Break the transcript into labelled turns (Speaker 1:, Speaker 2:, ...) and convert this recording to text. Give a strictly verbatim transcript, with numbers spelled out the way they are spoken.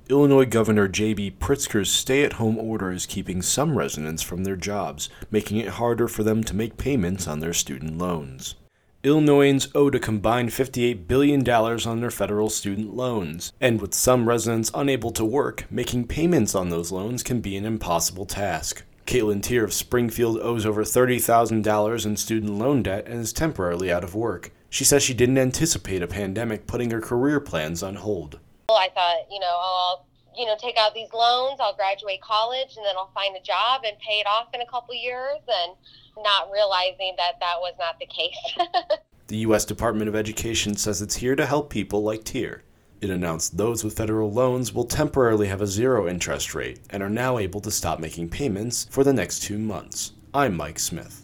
Speaker 1: Illinois Governor J B. Pritzker's stay-at-home order is keeping some residents from their jobs, making it harder for them to make payments on their student loans. Illinoisans owed a combined fifty-eight billion dollars on their federal student loans, and with some residents unable to work, making payments on those loans can be an impossible task. Caitlin Tier of Springfield owes over thirty thousand dollars in student loan debt and is temporarily out of work. She says she didn't anticipate a pandemic putting her career plans on hold.
Speaker 2: I thought, you know, oh, I'll, you know, take out these loans, I'll graduate college, and then I'll find a job and pay it off in a couple years, and not realizing that that was not the case.
Speaker 1: The U S Department of Education says it's here to help people like Tier. It announced those with federal loans will temporarily have a zero interest rate and are now able to stop making payments for the next two months. I'm Mike Smith.